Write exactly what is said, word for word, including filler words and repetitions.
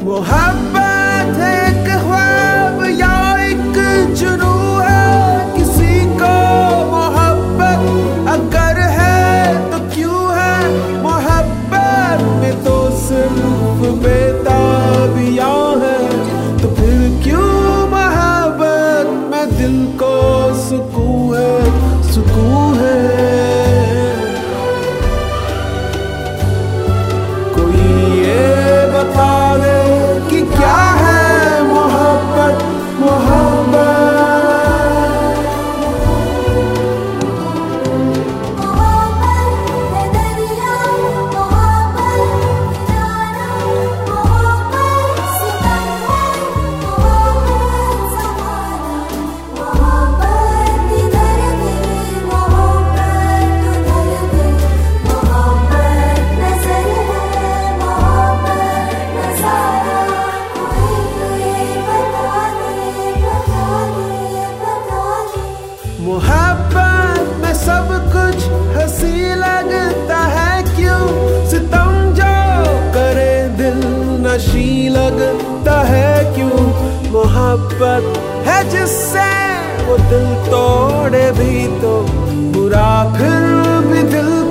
मोहब्बत है एक ख्वाब या एक जुनू है, किसी को मोहब्बत अगर है तो क्यों है, मोहब्बत में तो सिर्फ बेताबियां है, तो फिर क्यों मोहब्बत में दिल को सुकून है, सुकून है। कोई ये बता दे कि क्या है मोहब्बत, मोहब्बत। मोहब्बत में सब कुछ हंसी लगता है क्यों, सितम जो करे दिल नशी लगता है क्यों, मोहब्बत है जिससे वो दिल तोड़े भी तो बुरा फिर भी दिल